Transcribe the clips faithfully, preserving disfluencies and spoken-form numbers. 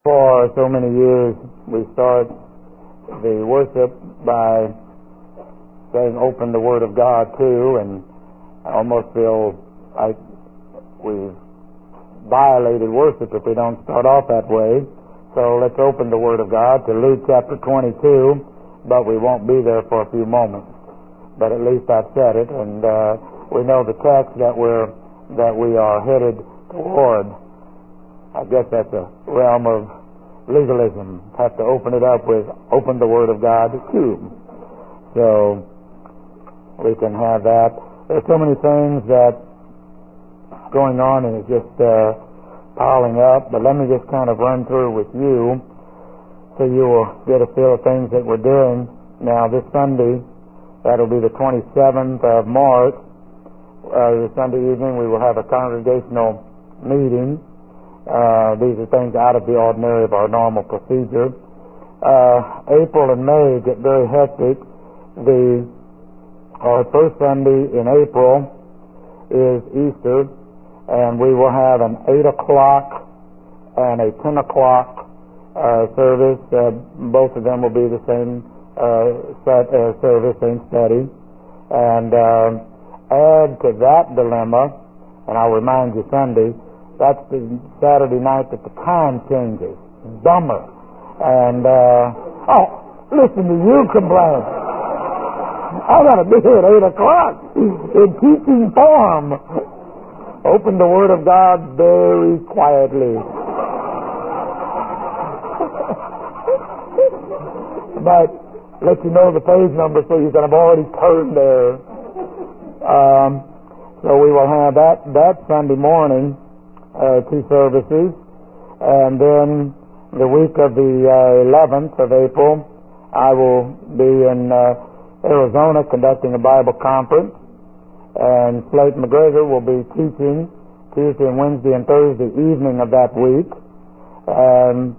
for so many years, we start the worship by saying, open the Word of God too, and I almost feel like we've violated worship if we don't start off that way. So let's open the Word of God to Luke chapter twenty-two, but we won't be there for a few moments. But at least I've said it, and uh, we know the text that we're that we are headed toward. I guess that's a realm of legalism. Have to open it up with open the Word of God too. So we can have that. There's so many things that going on, and it's just uh, piling up. But let me just kind of run through with you, so you will get a feel of things that we're doing. Now, this Sunday, that'll be the twenty-seventh of March. Uh, this Sunday evening, we will have a congregational meeting. Uh, these are things out of the ordinary of our normal procedure. Uh, April and May get very hectic. The our first Sunday in April is Easter, and we will have an eight o'clock and a ten o'clock uh, service. Uh, both of them will be the same uh, set, uh, service, same study. And uh, add to that dilemma, and I'll remind you Sunday, that's the Saturday night that the time changes. Bummer. And, uh, oh, listen to you complain. I gotta be here at eight o'clock in teaching form. Open the Word of God very quietly. But let you know the page number so you can have already turned there. Um, so we will have that, that Sunday morning. Uh, two services, and then the week of the uh, eleventh of April, I will be in uh, Arizona conducting a Bible conference, and Slate McGregor will be teaching Tuesday and Wednesday and Thursday evening of that week. And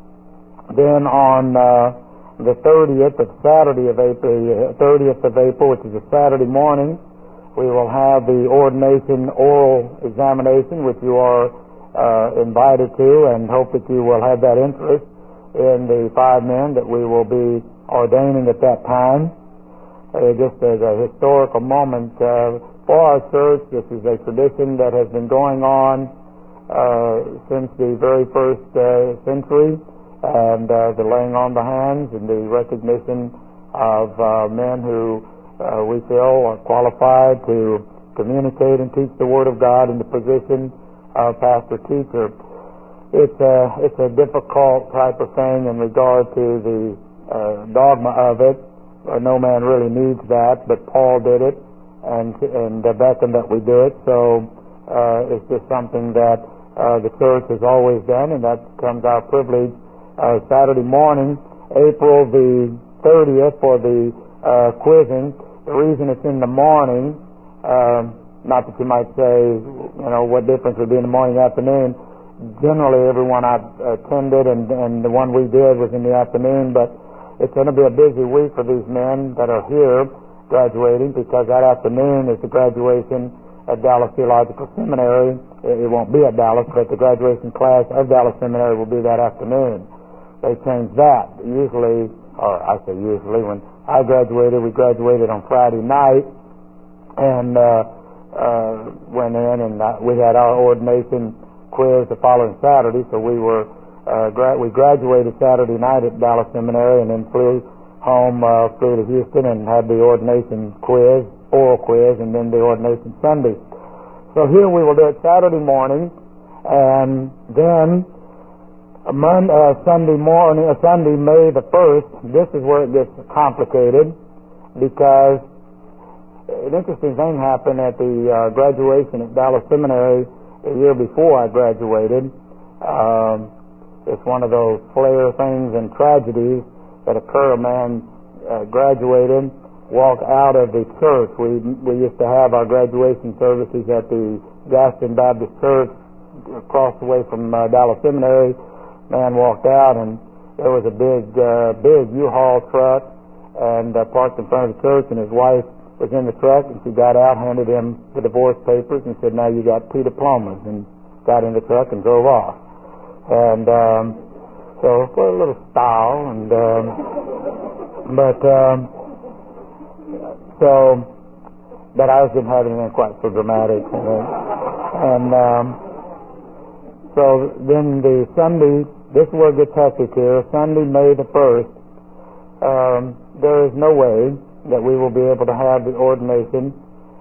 then on uh, the thirtieth of Saturday of April, thirtieth of April, which is a Saturday morning, we will have the ordination oral examination, which you are uh, invited to, and hope that you will have that interest in the five men that we will be ordaining at that time. Uh, just as a historical moment uh, for our church, this is a tradition that has been going on uh, since the very first uh, century, and uh, the laying on the hands and the recognition of uh, men who Uh, we feel are qualified to communicate and teach the Word of God in the position of pastor-teacher. It's a, it's a difficult type of thing in regard to the uh, dogma of it. Uh, no man really needs that, but Paul did it, and, and uh, beckoned that we do it. So uh, it's just something that uh, the church has always done, and that becomes our privilege. Uh, Saturday morning, April the thirtieth, for the Uh, quizzing. The reason it's in the morning, uh, not that you might say, you know, what difference would be in the morning or afternoon. Generally, everyone I've attended and, and the one we did was in the afternoon, but it's going to be a busy week for these men that are here graduating, because that afternoon is the graduation at Dallas Theological Seminary. It, it won't be at Dallas, but the graduation class of Dallas Seminary will be that afternoon. They changed that. Usually, or I say usually, when I graduated, we graduated on Friday night, and uh, uh, went in, and uh, we had our ordination quiz the following Saturday. So we were uh, gra- we graduated Saturday night at Dallas Seminary, and then flew home, uh, flew to Houston, and had the ordination quiz, oral quiz, and then the ordination Sunday. So here we will do it Saturday morning, and then Monday, uh, Sunday morning, uh, Sunday, May the first. This is where it gets complicated, because an interesting thing happened at the uh, graduation at Dallas Seminary a year before I graduated. Um, it's one of those flare things and tragedies that occur. A man uh, graduated, walked out of the church. We we used to have our graduation services at the Gaston Baptist Church across the way from uh, Dallas Seminary. Man walked out, and there was a big, uh, big U-Haul truck, and uh, parked in front of the church, and his wife was in the truck, and she got out, handed him the divorce papers, and said, "Now you got two diplomas," and got in the truck and drove off. And um, So for a little style, and um, but um, so, but I didn't have anything quite so dramatic, and, and um, so then the Sunday, this is where it gets hectic here. Sunday, May the first. Um, there is no way that we will be able to have the ordination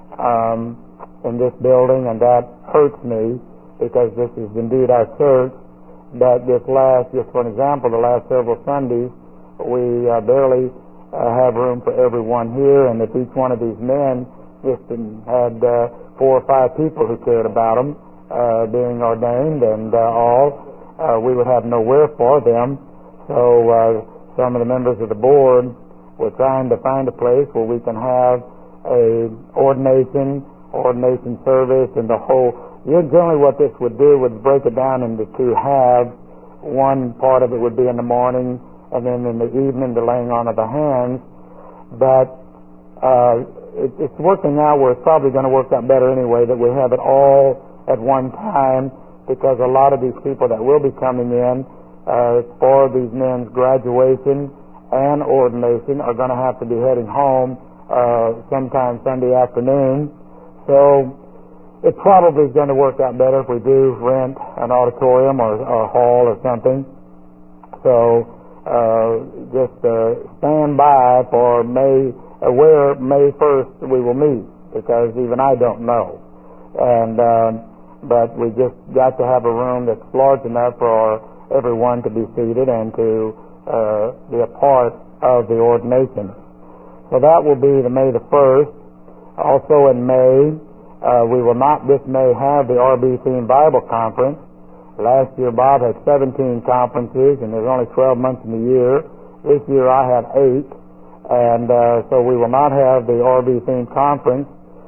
um, in this building, and that hurts me because this is indeed our church. But this last, just for an example, the last several Sundays, we uh, barely uh, have room for everyone here, and if each one of these men just had uh, four or five people who cared about them uh, being ordained and uh, all, uh, we would have nowhere for them. So uh, some of the members of the board were trying to find a place where we can have a ordination, ordination service, and the whole. Generally what this would do would break it down into two halves. One part of it would be in the morning, and then in the evening the laying on of the hands. But uh, it, it's working out where it's probably going to work out better anyway, that we have it all at one time, because a lot of these people that will be coming in uh, for these men's graduation and ordination are going to have to be heading home uh, sometime Sunday afternoon. So it probably is going to work out better if we do rent an auditorium or a hall or something. So uh, just uh, stand by for May, uh, where May first we will meet, because even I don't know. And uh, but we just got to have a room that's large enough for everyone to be seated and to uh, be a part of the ordination. So that will be the May the first. Also in May, Uh, we will not this May have the R B Theme Bible Conference. Last year Bob had seventeen conferences, and there's only twelve months in the year. This year I have eight, and uh, so we will not have the R B Theme Conference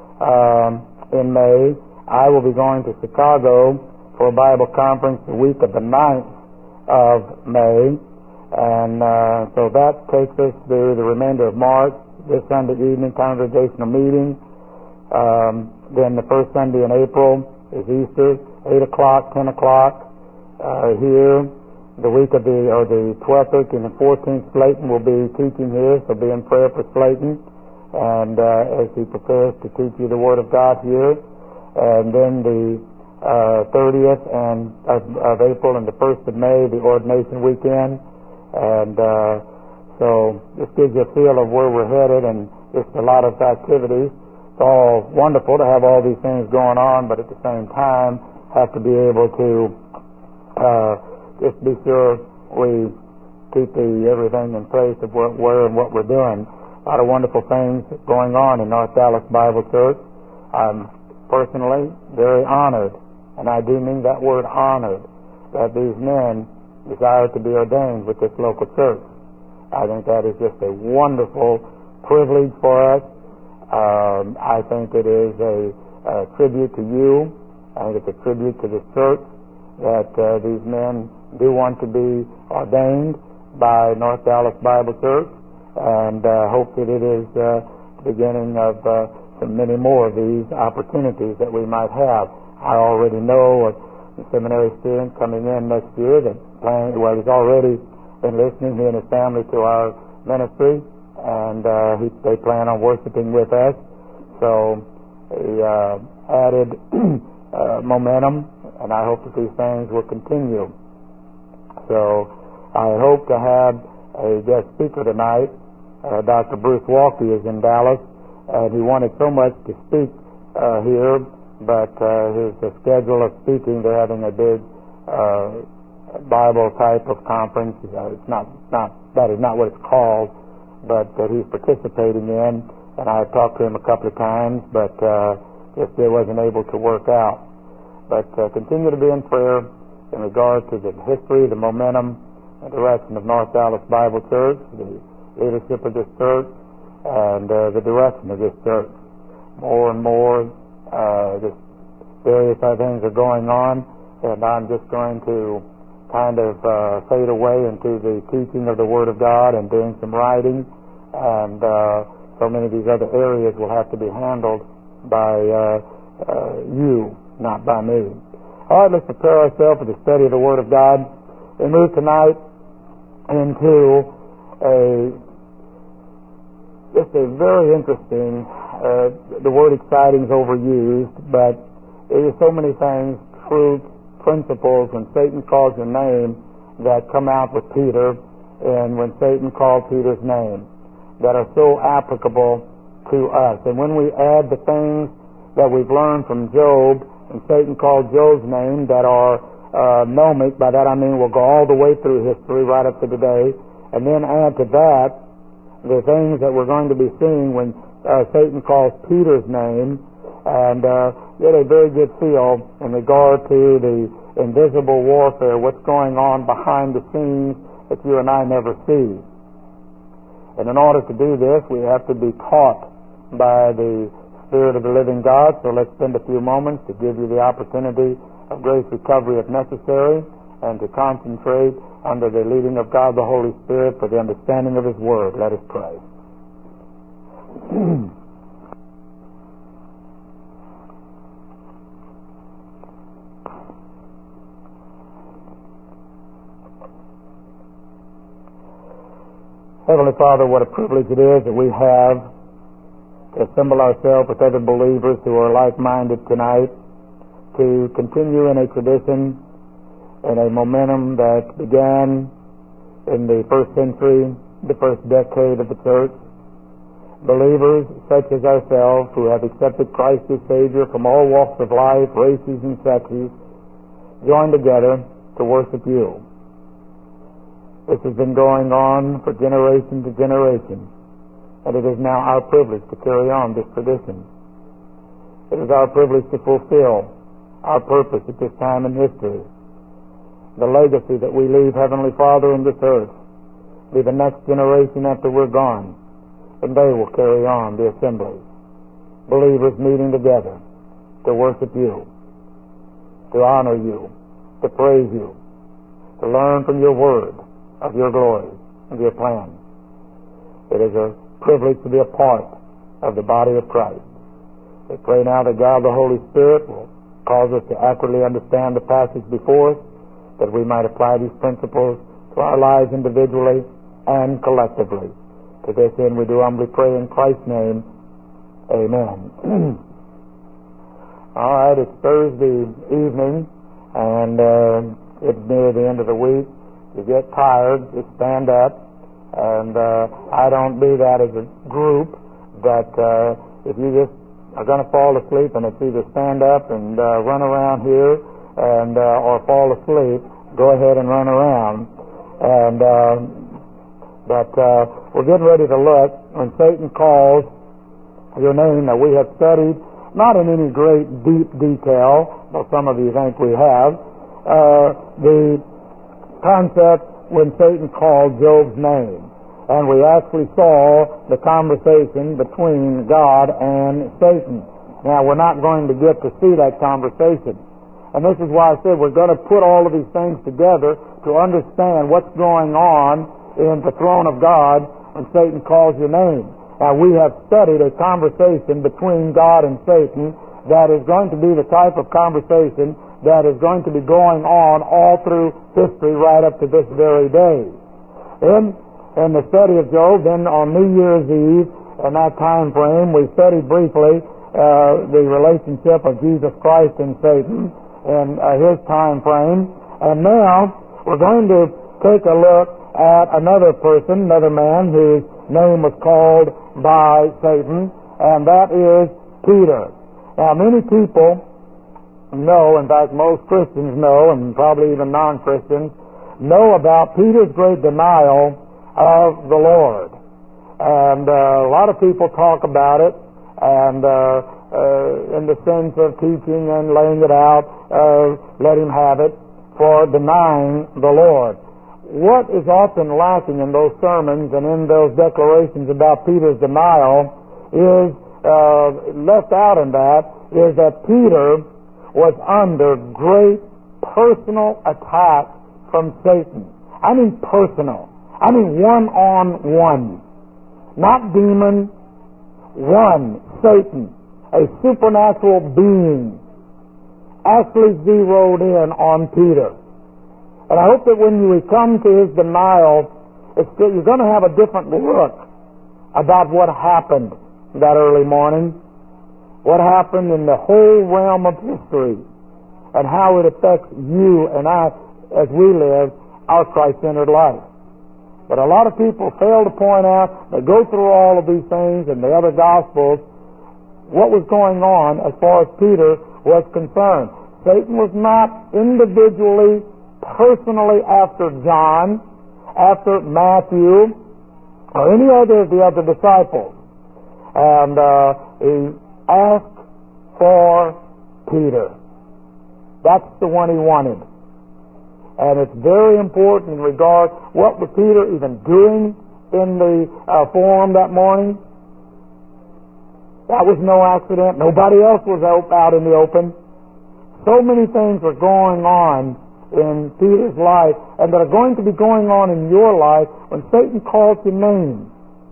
um, in May. I will be going to Chicago for a Bible conference the week of the ninth of May, and uh, so that takes us through the remainder of March. This Sunday evening congregational meeting. Um, Then the first Sunday in April is Easter, eight o'clock, ten o'clock uh, here. The week of the, or the twelfth, thirteenth, and fourteenth, Slayton will be teaching here, so be in prayer for Slayton, and uh, as he prepares to teach you the Word of God here. And then the uh, thirtieth and of, of April and the first of May, the ordination weekend. And uh, so this gives you a feel of where we're headed, and just a lot of activities. It's all wonderful to have all these things going on, but at the same time have to be able to uh, just be sure we keep the everything in place of where, where and what we're doing. A lot of wonderful things going on in North Dallas Bible Church. I'm personally very honored, and I do mean that word honored, that these men desire to be ordained with this local church. I think that is just a wonderful privilege for us. Um, I think it is a, a tribute to you. I think it's a tribute to the church that uh, these men do want to be ordained by North Dallas Bible Church, and uh, hope that it is uh, the beginning of uh, some many more of these opportunities that we might have. I already know a seminary student coming in next year that plan, well, he's already been listening, he and his family, to our ministry, and uh, he, they plan on worshiping with us. So a uh, added uh, momentum, and I hope that these things will continue. So I hope to have a guest speaker tonight. Uh, Doctor Bruce Walke is in Dallas, and he wanted so much to speak uh, here, but uh, his uh, schedule of speaking, they're having a big uh, Bible type of conference. Uh, it's not, not that is not what it's called, but that he's participating in, and I talked to him a couple of times, but uh, just it wasn't able to work out. But uh, continue to be in prayer in regard to the history, the momentum, and direction of North Dallas Bible Church, the leadership of this church, and uh, the direction of this church. More and more, uh, just various other things are going on, and I'm just going to kind of uh, fade away into the teaching of the Word of God and doing some writing, and uh, so many of these other areas will have to be handled by uh, uh, you, not by me. All right, let's prepare ourselves for the study of the Word of God. We move tonight into a just a very interesting, uh, the word exciting is overused, but there are so many things, truths, principles, when Satan calls your name, that come out with Peter, and when Satan called Peter's name, that are so applicable to us. And when we add the things that we've learned from Job, and Satan called Job's name, that are uh, gnomic, by that I mean we'll go all the way through history right up to today, and then add to that the things that we're going to be seeing when uh, Satan calls Peter's name, and uh, get a very good feel in regard to the invisible warfare, what's going on behind the scenes that you and I never see. And in order to do this, we have to be taught by the Spirit of the living God. So let's spend a few moments to give you the opportunity of grace recovery if necessary, and to concentrate under the leading of God the Holy Spirit for the understanding of His Word. Let us pray. Heavenly Father, what a privilege it is that we have to assemble ourselves with other believers who are like-minded tonight, to continue in a tradition and a momentum that began in the first century, the first decade of the church. Believers such as ourselves who have accepted Christ as Savior from all walks of life, races and sexes, join together to worship You. This has been going on for generation to generation, and it is now our privilege to carry on this tradition. It is our privilege to fulfill our purpose at this time in history. The legacy that we leave, Heavenly Father, in this earth, be the next generation after we're gone, and they will carry on the assembly. Believers meeting together to worship You, to honor You, to praise You, to learn from Your Word of Your glory, of Your plan. It is a privilege to be a part of the body of Christ. We pray now that God the Holy Spirit will cause us to accurately understand the passage before us, that we might apply these principles to our lives individually and collectively. To this end we do humbly pray in Christ's name. Amen. All right, it's Thursday evening, and uh, it's near the end of the week. You get tired, you stand up, and uh, I don't do that as a group, but uh, if you just are going to fall asleep, and it's either stand up and uh, run around here and uh, or fall asleep, go ahead and run around. And uh, but uh, we're getting ready to look when Satan calls your name. Now, we have studied, not in any great deep detail, though some of you think we have, uh, the concept when Satan called Job's name. And we actually saw the conversation between God and Satan. Now, we're not going to get to see that conversation. And this is why I said we're going to put all of these things together to understand what's going on in the throne of God when Satan calls your name. Now, we have studied a conversation between God and Satan that is going to be the type of conversation that is going to be going on all through history right up to this very day. In, in the study of Job, then on New Year's Eve, in that time frame, we studied briefly uh, the relationship of Jesus Christ and Satan in uh, his time frame. And now we're going to take a look at another person, another man whose name was called by Satan, and that is Peter. Now, many people know, in fact most Christians know, and probably even non-Christians, know about Peter's great denial of the Lord. And uh, a lot of people talk about it, and uh, uh, in the sense of teaching and laying it out, uh, let him have it, for denying the Lord. What is often lacking in those sermons and in those declarations about Peter's denial is, uh, left out in that, is that Peter was under great personal attack from Satan. I mean personal. I mean one-on-one. Not demon, one, Satan, a supernatural being, actually zeroed in on Peter. And I hope that when we come to his denial it's still, you're going to have a different look about what happened that early morning, what happened in the whole realm of history, and how it affects you and I as we live our Christ-centered life. But a lot of people fail to point out, they go through all of these things in the other Gospels, what was going on as far as Peter was concerned. Satan was not individually, personally after John, after Matthew, or any other of the other disciples. And uh, he asked for Peter. That's the one he wanted. And it's very important in regard what was Peter even doing in the uh, forum that morning. That was no accident. Nobody else was out in the open. So many things were going on in Peter's life and that are going to be going on in your life when Satan calls your name.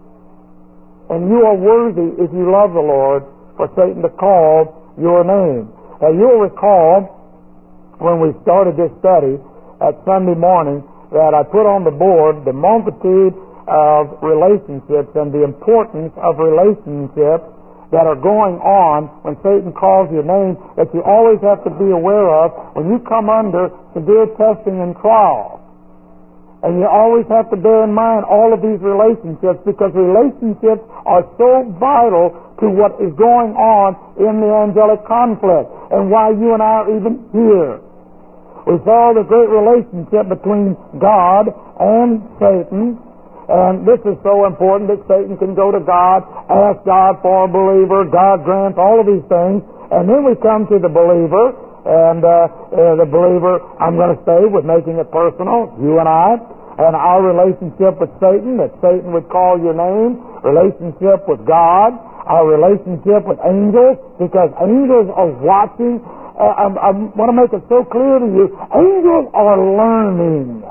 And you are worthy, if you love the Lord, for Satan to call your name. Now you'll recall when we started this study at Sunday morning that I put on the board the multitude of relationships and the importance of relationships that are going on when Satan calls your name that you always have to be aware of when you come under severe testing and trial. And you always have to bear in mind all of these relationships because relationships are so vital to what is going on in the angelic conflict and why you and I are even here. We saw the great relationship between God and Satan, and this is so important that Satan can go to God, ask God for a believer, God grants all of these things, and then we come to the believer, and uh, uh, the believer, I'm going to stay with making it personal, you and I, and our relationship with Satan, that Satan would call your name, relationship with God, our relationship with angels, because angels are watching. Uh, I, I want to make it so clear to you, angels are learning.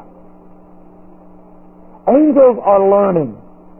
Angels are learning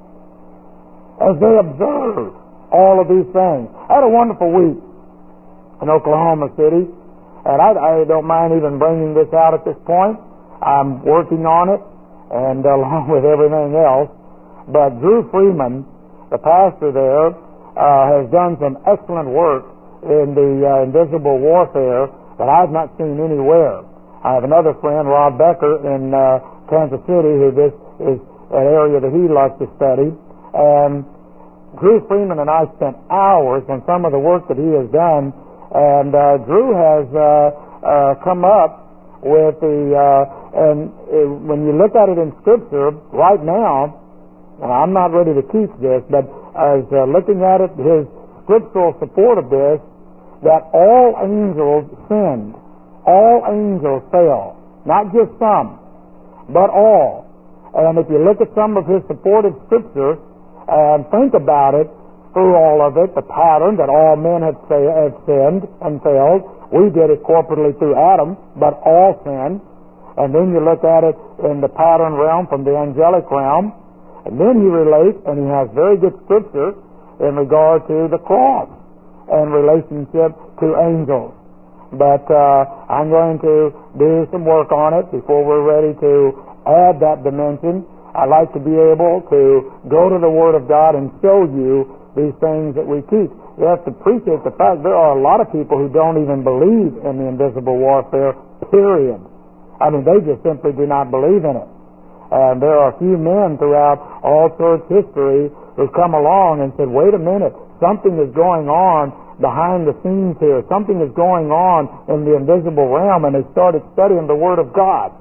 as they observe all of these things. I had a wonderful week in Oklahoma City, and I, I don't mind even bringing this out at this point. I'm working on it, and uh, along with everything else. But Drew Freeman, the pastor there, uh, has done some excellent work in the uh, invisible warfare that I've not seen anywhere. I have another friend, Rob Becker, in uh, Kansas City, who this is an area that he loves to study. And Drew Freeman and I spent hours on some of the work that he has done. And uh, Drew has uh, uh, come up with the, uh, and uh, when you look at it in Scripture, right now, and I'm not ready to teach this, but as uh, looking at it, his scriptural support of this, that all angels sinned. All angels fell. Not just some, but all. And if you look at some of his supportive scripture and think about it, through all of it, the pattern that all men had, fa- had sinned and failed. We did it corporately through Adam, but all sinned. And then you look at it in the pattern realm from the angelic realm. And then he relates, and he has very good scripture in regard to the cross and relationship to angels. But uh, I'm going to do some work on it before we're ready to add that dimension. I'd like to be able to go to the Word of God and show you these things that we teach. You have to appreciate the fact there are a lot of people who don't even believe in the invisible warfare, period. I mean, they just simply do not believe in it. And there are a few men throughout all church history who've come along and said, wait a minute, something is going on behind the scenes here. Something is going on in the invisible realm, and they started studying the Word of God.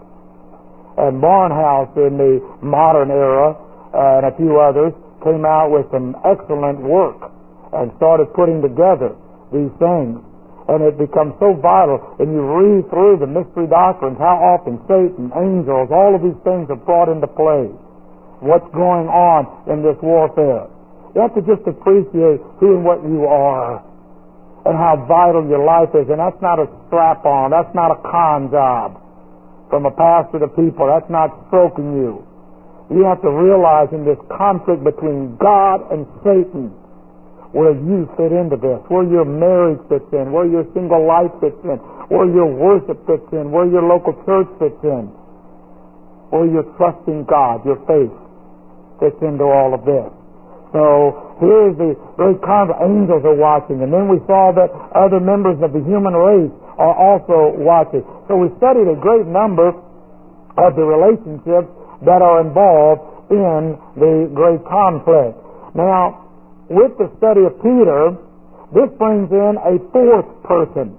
And Barnhouse in the modern era, uh, and a few others, came out with some excellent work and started putting together these things. And it becomes so vital, and you read through the mystery doctrines, how often Satan, angels, all of these things are brought into play. What's going on in this warfare. You have to just appreciate who and what you are and how vital your life is. And that's not a strap-on. That's not a con job from a pastor to people. That's not stroking you. You have to realize in this conflict between God and Satan where you fit into this, where your marriage fits in, where your single life fits in, where your worship fits in, where your local church fits in. or your trust in God, your faith, fits into all of this. So here's the very kind of angels are watching, and then we saw that other members of the human race are also watching. So we studied a great number of the relationships that are involved in the great conflict. Now, with the study of Peter, this brings in a fourth person.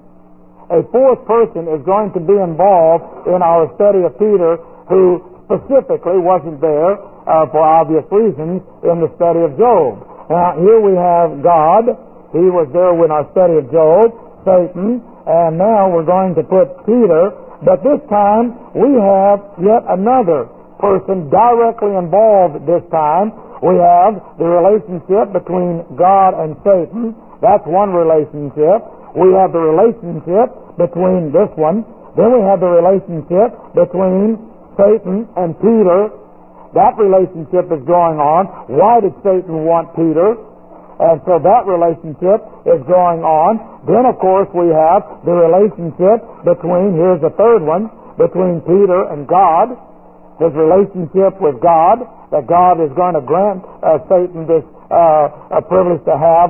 A fourth person is going to be involved in our study of Peter, who specifically wasn't there uh, for obvious reasons in the study of Job. Now, here we have God. He was there in our study of Job, Satan, and now we're going to put Peter. But this time, we have yet another person directly involved this time. We have the relationship between God and Satan. That's one relationship. We have the relationship between this one. Then we have the relationship between Satan and Peter. That relationship is going on. Why did Satan want Peter? And so that relationship is going on. Then, of course, we have the relationship between, here's the third one, between Peter and God. His relationship with God, that God is going to grant uh, Satan this uh, a privilege to have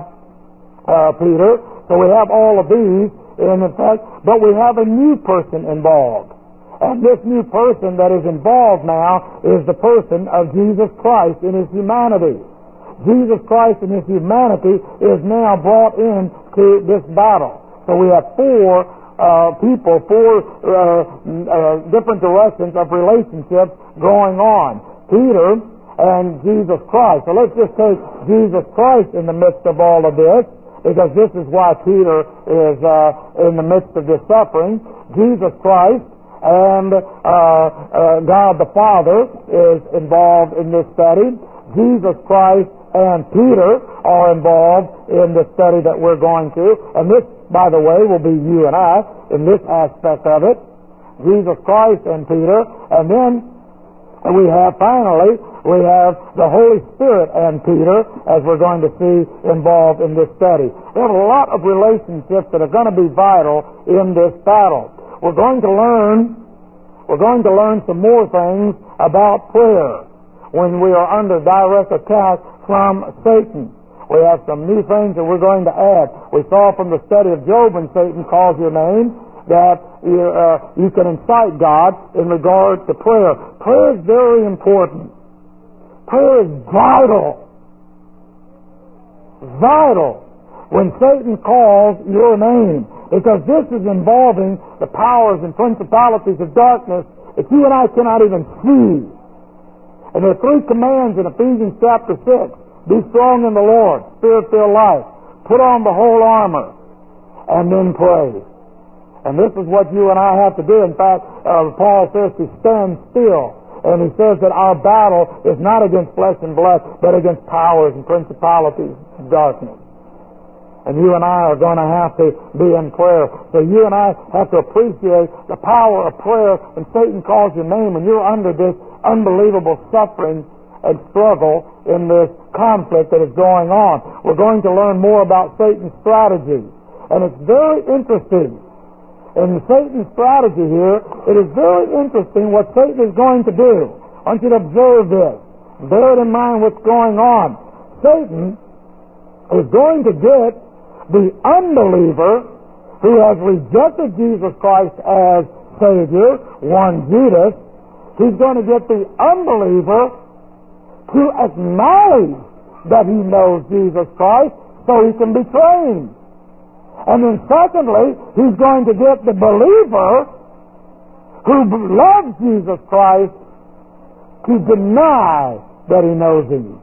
uh, Peter. So we have all of these in effect, but we have a new person involved. And this new person that is involved now is the person of Jesus Christ in His humanity. Jesus Christ in His humanity is now brought into this battle. So we have four uh, people, four uh, uh, different directions of relationships going on. Peter and Jesus Christ. So let's just take Jesus Christ in the midst of all of this, because this is why Peter is uh, in the midst of this suffering. Jesus Christ and uh, uh, God the Father is involved in this study. Jesus Christ and Peter are involved in the study that we're going to. And this, by the way, will be you and I in this aspect of it. Jesus Christ and Peter. And then we have, finally, we have the Holy Spirit and Peter, as we're going to see, involved in this study. We have a lot of relationships that are going to be vital in this battle. We're going to learn, we're going to learn some more things about prayer when we are under direct attack from Satan. We have some new things that we're going to add. We saw from the study of Job, when Satan calls your name, that you, uh, you can incite God in regard to prayer. Prayer is very important. Prayer is vital. Vital when Satan calls your name, because this is involving the powers and principalities of darkness that you and I cannot even see. And there are three commands in Ephesians chapter six. Be strong in the Lord, Spirit-filled life. Put on the whole armor, and then pray. And this is what you and I have to do. In fact, uh, Paul says to stand still. And he says that our battle is not against flesh and blood, but against powers and principalities of darkness. And you and I are going to have to be in prayer. So you and I have to appreciate the power of prayer when Satan calls your name and you're under this unbelievable suffering and struggle in this conflict that is going on. We're going to learn more about Satan's strategy. And it's very interesting. In Satan's strategy here, it is very interesting what Satan is going to do. I want you to observe this. Bear it in mind what's going on. Satan is going to get the unbeliever who has rejected Jesus Christ as Savior, one Judas. He's going to get the unbeliever to acknowledge that he knows Jesus Christ so he can be trained. And then secondly, he's going to get the believer who loves Jesus Christ to deny that he knows him.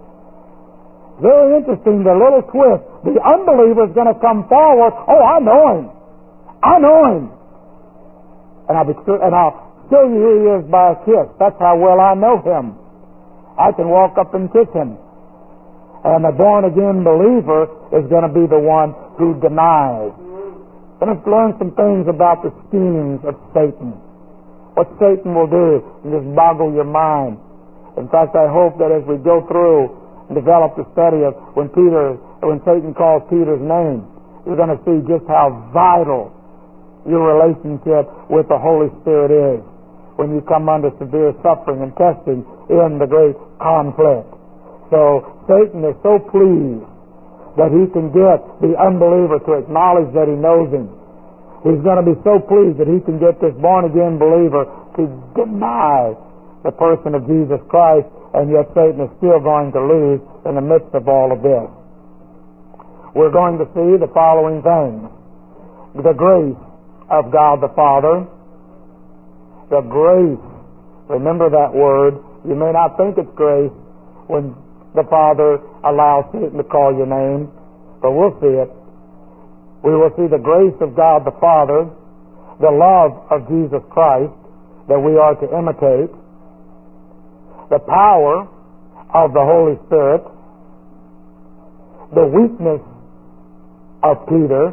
Very interesting, the little twist. The unbeliever is going to come forward, oh, I know him. I know him. And I'll, be, and I'll show you who he is by a kiss. That's how well I know him. I can walk up and kiss him. And the born-again believer is going to be the one who denies. We're going to learn some things about the schemes of Satan. What Satan will do and just boggle your mind. In fact, I hope that as we go through and develop the study of when Peter, when Satan calls Peter's name, you're going to see just how vital your relationship with the Holy Spirit is. when you come under severe suffering and testing in the great conflict. So Satan is so pleased that he can get the unbeliever to acknowledge that he knows him. He's going to be so pleased that he can get this born-again believer to deny the person of Jesus Christ, and yet Satan is still going to lose in the midst of all of this. We're going to see the following things. The grace of God the Father. The grace. Remember that word. You may not think it's grace when the Father allows Satan to call your name, but we'll see it. We will see the grace of God the Father, the love of Jesus Christ that we are to imitate, the power of the Holy Spirit, the weakness of Peter,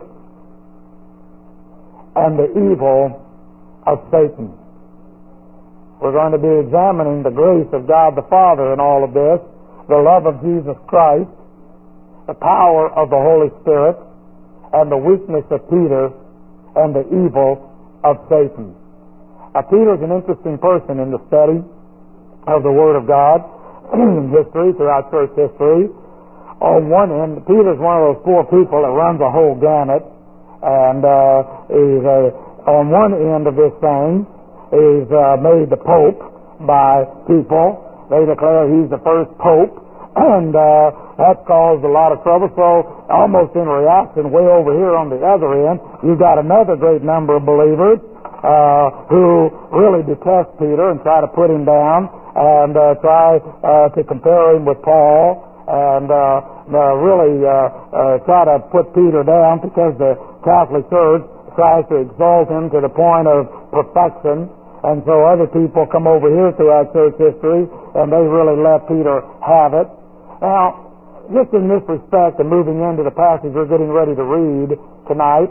and the evil of Satan. We're going to be examining the grace of God the Father in all of this, the love of Jesus Christ, the power of the Holy Spirit, and the weakness of Peter, and the evil of Satan. Now, Peter is an interesting person in the study of the Word of God in history, throughout church history. On one end, Peter is one of those poor people that runs a whole gamut, and uh, he's uh, on one end of this thing, he's uh, made the Pope by people. They declare he's the first Pope, and uh, that caused a lot of trouble. So almost in reaction, way over here on the other end, you've got another great number of believers uh, who really detest Peter and try to put him down and uh, try uh, to compare him with Paul and uh, uh, really uh, uh, try to put Peter down because the Catholic Church tries to exalt him to the point of perfection. And so other people come over here throughout church history, and they really let Peter have it. Now, just in this respect, and moving into the passage we're getting ready to read tonight,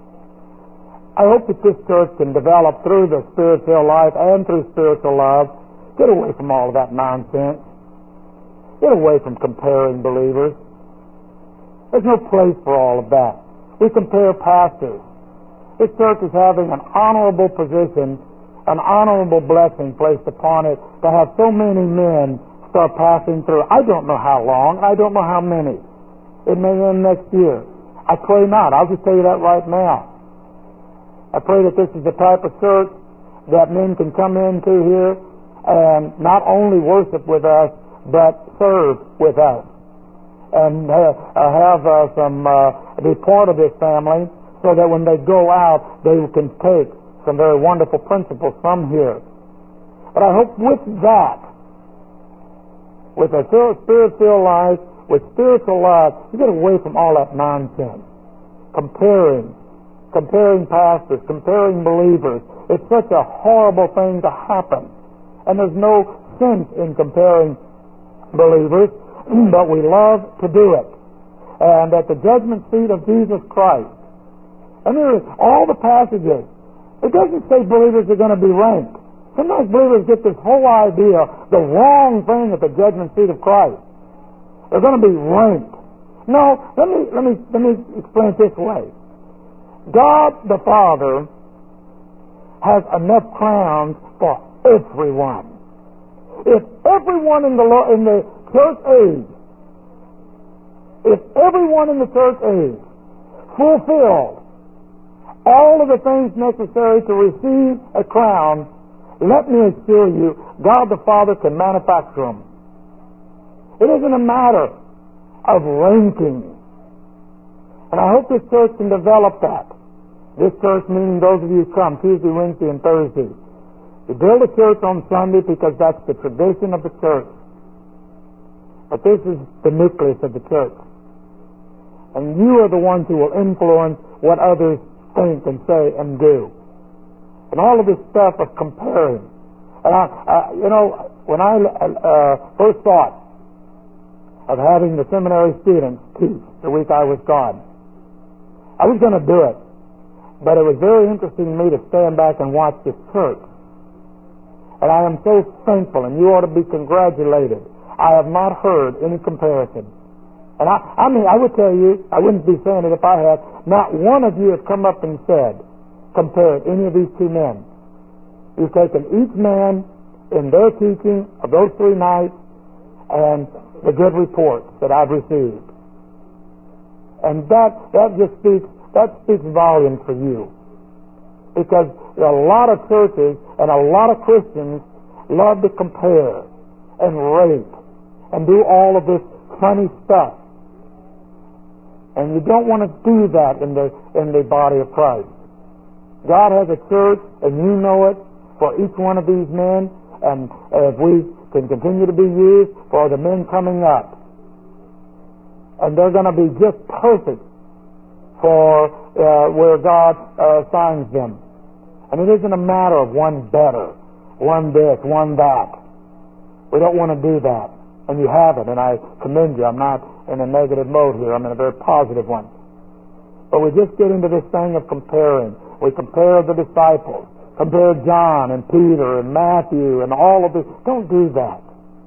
I hope that this church can develop through the Spirit-filled life and through spiritual love. Get away from all of that nonsense. Get away from comparing believers. There's no place for all of that. We compare pastors. This church is having an honorable position, an honorable blessing placed upon it to have so many men start passing through. I don't know how long. I don't know how many. It may end next year. I pray not. I'll just tell you that right now. I pray that this is the type of church that men can come into here and not only worship with us, but serve with us. And uh, have uh, some, uh, be part of this family so that when they go out, they can take some very wonderful principles from here. But I hope with that, with a spirit-filled life, with spiritual love, you get away from all that nonsense. Comparing, comparing pastors, comparing believers. It's such a horrible thing to happen. And there's no sense in comparing believers, but we love to do it. And at the judgment seat of Jesus Christ, and there are all the passages, it doesn't say believers are going to be ranked. Sometimes believers get this whole idea, the wrong thing at the judgment seat of Christ. They're going to be ranked. No, let me let me let me explain it this way. God the Father has enough crowns for everyone. If everyone in the in the church age, if everyone in the church age fulfilled all of the things necessary to receive a crown, let me assure you, God the Father can manufacture them. It isn't a matter of ranking. And I hope this church can develop that. This church meaning those of you who come Tuesday, Wednesday, and Thursday. You build a church on Sunday because that's the tradition of the church. But this is the nucleus of the church. And you are the ones who will influence what others think and say and do. And all of this stuff of comparing. And I, I you know, when I uh, first thought of having the seminary students teach the week I was gone, I was going to do it. But it was very interesting to me to stand back and watch this church. And I am so thankful, and you ought to be congratulated. I have not heard any comparison. And I, I mean, I would tell you, I wouldn't be saying it if I had, not one of you has come up and said, compared any of these two men. You've taken each man in their teaching of those three nights and the good reports that I've received. And that, that just speaks, that speaks volumes for you. Because a lot of churches and a lot of Christians love to compare and rate and do all of this funny stuff. And you don't want to do that in the in the body of Christ. God has a church, and you know it, for each one of these men, and if we can continue to be used for the men coming up. And they're going to be just perfect for uh, where God uh, assigns them. And it isn't a matter of one better, one this, one that. We don't want to do that. And you haven't, and I commend you. I'm not in a negative mode here. I'm in a very positive one. But we just get into this thing of comparing. We compare the disciples. Compare John and Peter and Matthew and all of this. Don't do that.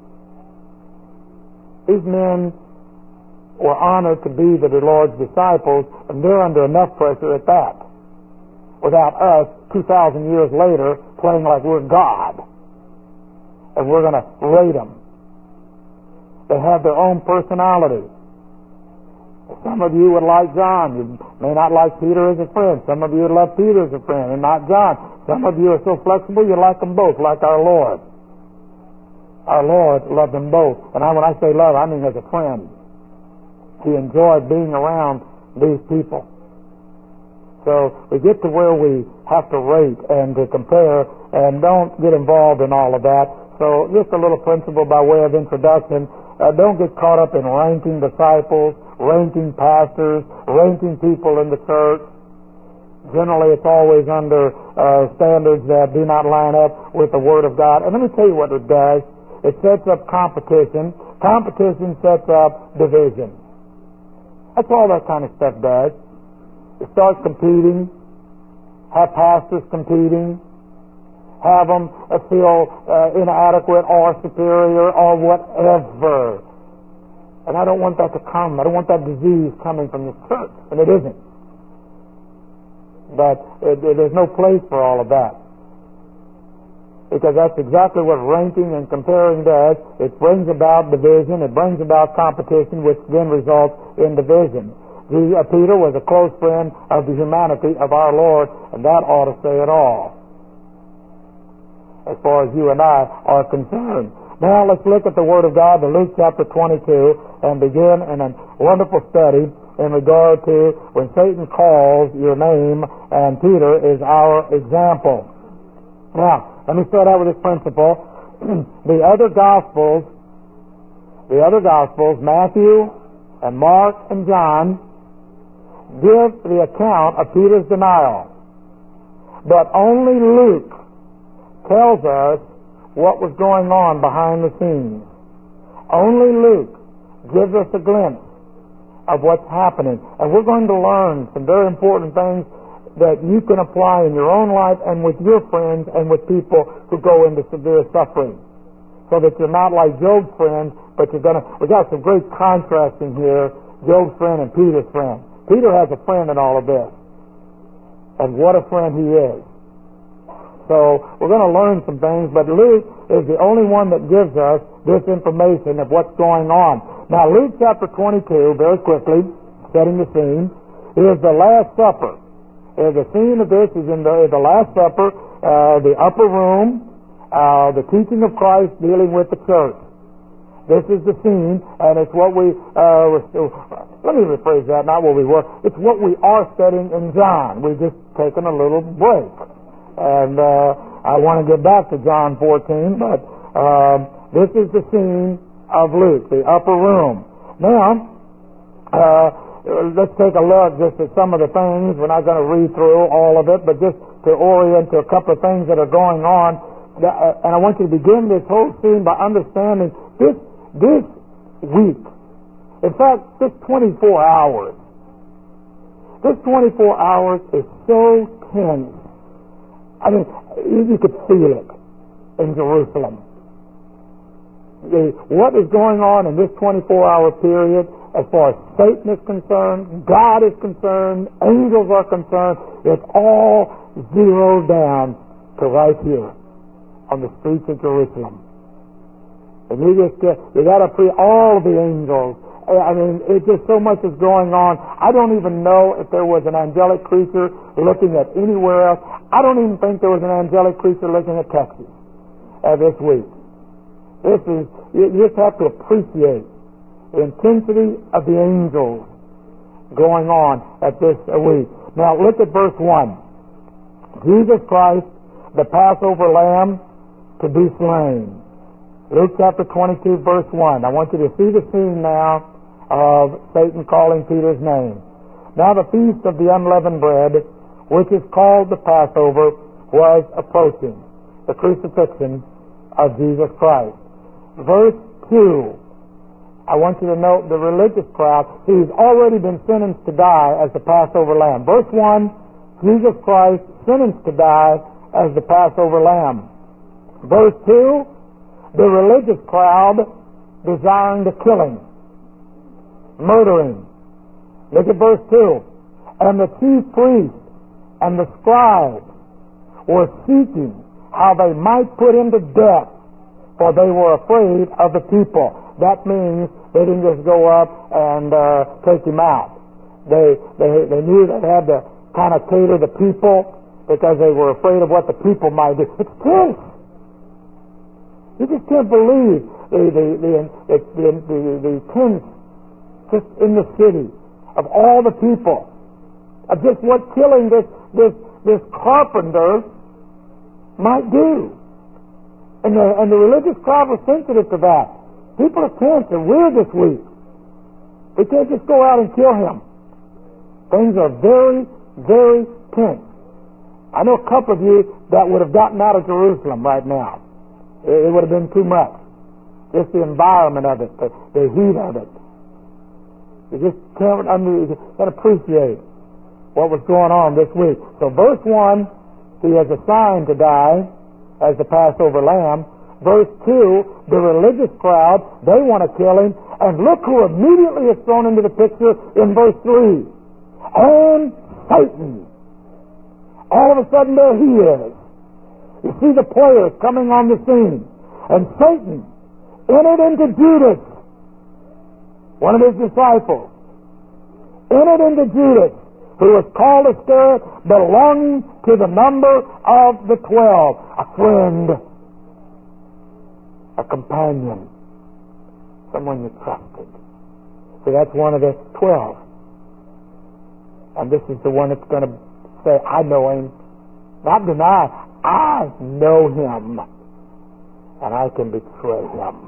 These men were honored to be the Lord's disciples, and they're under enough pressure at that. Without us, two thousand years later, playing like we're God. And we're going to rate them. They have their own personality. Some of you would like John. You may not like Peter as a friend. Some of you would love Peter as a friend and not John. Some of you are so flexible you like them both, like our Lord. Our Lord loved them both. And I, when I say love, I mean as a friend. He enjoyed being around these people. So we get to where we have to rate and to compare, and don't get involved in all of that. So just a little principle by way of introduction. Uh, don't get caught up in ranking disciples, ranking pastors, ranking people in the church. Generally, it's always under uh, standards that do not line up with the Word of God. And let me tell you what it does. It sets up competition. Competition sets up division. That's all that kind of stuff does. It starts competing, have pastors competing, have them feel uh, inadequate or superior or whatever. And I don't want that to come. I don't want that disease coming from the church, and it isn't. But it, it, there's no place for all of that. Because that's exactly what ranking and comparing does. It brings about division. It brings about competition, which then results in division. The, uh, Peter was a close friend of the humanity of our Lord, and that ought to say it all, as far as you and I are concerned. Now let's look at the Word of God in Luke chapter twenty-two and begin in a wonderful study in regard to when Satan calls your name, and Peter is our example. Now, let me start out with this principle. The other Gospels, the other Gospels, Matthew and Mark and John, give the account of Peter's denial. But only Luke tells us what was going on behind the scenes. Only Luke gives us a glimpse of what's happening. And we're going to learn some very important things that you can apply in your own life and with your friends and with people who go into severe suffering. So that you're not like Job's friend, but you're going to... We got some great contrasting here, Job's friend and Peter's friend. Peter has a friend in all of this. And what a friend he is. So we're going to learn some things, but Luke is the only one that gives us this information of what's going on. Now, Luke chapter twenty-two, very quickly, setting the scene, is the Last Supper. Uh, the scene of this is in the, the Last Supper, uh, the upper room, uh, the teaching of Christ dealing with the church. This is the scene, and it's what we, uh, let me rephrase that, not what we were, it's what we are studying in John. We've just taken a little break. And uh, I want to get back to John fourteen, but uh, this is the scene of Luke, the upper room. Now, uh, let's take a look just at some of the things. We're not going to read through all of it, but just to orient to a couple of things that are going on. And I want you to begin this whole scene by understanding this, this week, in fact, this twenty-four hours, this twenty-four hours is so tense. I mean, you could feel it in Jerusalem. The, what is going on in this twenty-four hour period, as far as Satan is concerned, God is concerned, angels are concerned, it's all zeroed down to right here on the streets of Jerusalem. And you just get, you got to pre all the angels. I mean, it's just so much is going on. I don't even know if there was an angelic creature looking at anywhere else. I don't even think there was an angelic creature looking at Texas uh, this week. This is, you just have to appreciate the intensity of the angels going on at this week. Now look at verse one. Jesus Christ, the Passover lamb, to be slain. Luke chapter twenty-two, verse one. I want you to see the scene now of Satan calling Peter's name. Now the feast of the unleavened bread, which is called the Passover, was approaching, the crucifixion of Jesus Christ. Verse two, I want you to note the religious crowd. He's already been sentenced to die as the Passover lamb. Verse one, Jesus Christ sentenced to die as the Passover lamb. Verse two, the religious crowd desiring to kill him, murdering. Look at verse two. And the chief priests and the scribes were seeking how they might put him to death, for they were afraid of the people. That means they didn't just go up and uh, take him out. They, they, they knew they had to kind of cater the people because they were afraid of what the people might do. It's tense. You just can't believe the the the the, the, the, the tense just in the city of all the people of just what killing this this this carpenter might do. And the and the religious crowd was sensitive to that. People are tense and weird this week. We can't just go out and kill him. Things are very, very tense. I know a couple of you that would have gotten out of Jerusalem right now. It, it would have been too much. Just the environment of it, the, the heat of it. You just can't, under, you can't appreciate what was going on this week. So verse one, he is assigned to die as the Passover lamb. Verse two, the religious crowd, they want to kill him. And look who immediately is thrown into the picture in verse three. And Satan. All of a sudden there he is. You see the players coming on the scene. And Satan entered into Judas, one of his disciples. Entered into Judas, who was called Iscariot, belonging to the number of the twelve. A friend. A companion, someone you trusted. So that's one of the twelve. And this is the one that's going to say, I know him. Not deny, I know him. And I can betray him.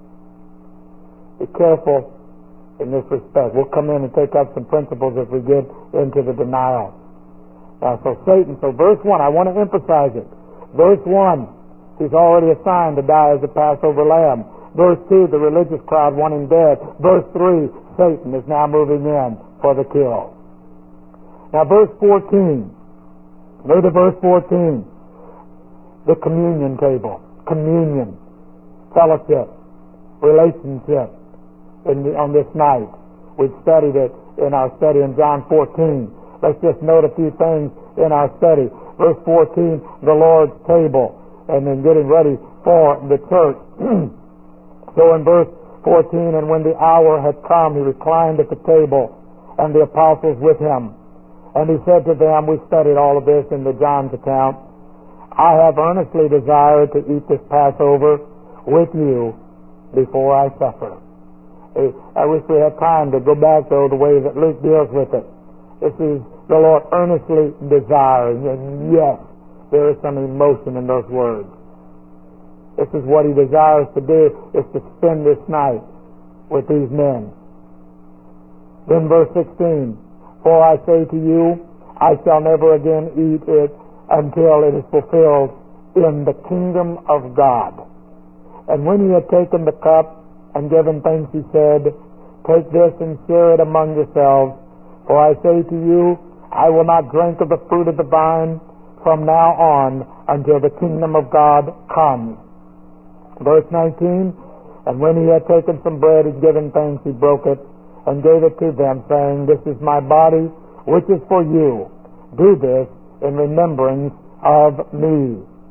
Be careful in this respect. We'll come in and take up some principles as we get into the denial. Now, so Satan, so verse one, I want to emphasize it. Verse one, he's already assigned to die as a Passover lamb. Verse two, the religious crowd want him dead. Verse three, Satan is now moving in for the kill. Now verse fourteen. Go to verse fourteen. The communion table. Communion. Fellowship. Relationship. In the, on this night. We've studied it in our study in John fourteen. Let's just note a few things in our study. Verse fourteen, the Lord's table. And then getting ready for the church. So in verse fourteen, and when the hour had come, he reclined at the table, and the apostles with him. And he said to them, we studied all of this in the John's account, I have earnestly desired to eat this Passover with you before I suffer. I wish we had time to go back, though, the way that Luke deals with it. This is the Lord earnestly desiring, and yes, there is some emotion in those words. This is what he desires to do, is to spend this night with these men. Then verse sixteen, for I say to you, I shall never again eat it until it is fulfilled in the kingdom of God. And when he had taken the cup and given thanks, he said, take this and share it among yourselves, for I say to you, I will not drink of the fruit of the vine from now on until the kingdom of God comes. Verse nineteen, and when he had taken some bread and given thanks, he broke it and gave it to them, saying, this is my body, which is for you. Do this in remembrance of me.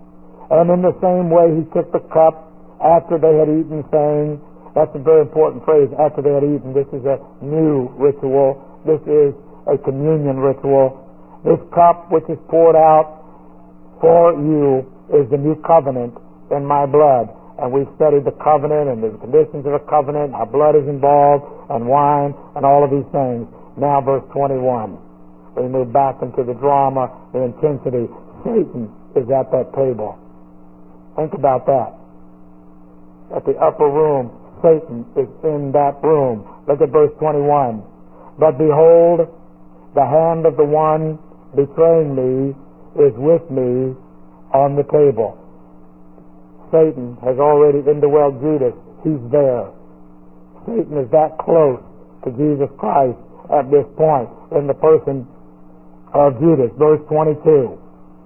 And in the same way he took the cup after they had eaten, saying, that's a very important phrase, after they had eaten. This is a new ritual. This is a communion ritual. This cup which is poured out for you is the new covenant in my blood. And we've studied the covenant and the conditions of a covenant, how blood is involved, and wine, and all of these things. Now verse twenty-one. We move back into the drama, the intensity. Satan is at that table. Think about that. At the upper room, Satan is in that room. Look at verse twenty-one. But behold, the hand of the one betraying me is with me on the table. Satan has already indwelt Judas. He's there. Satan is that close to Jesus Christ at this point in the person of Judas. Verse twenty-two.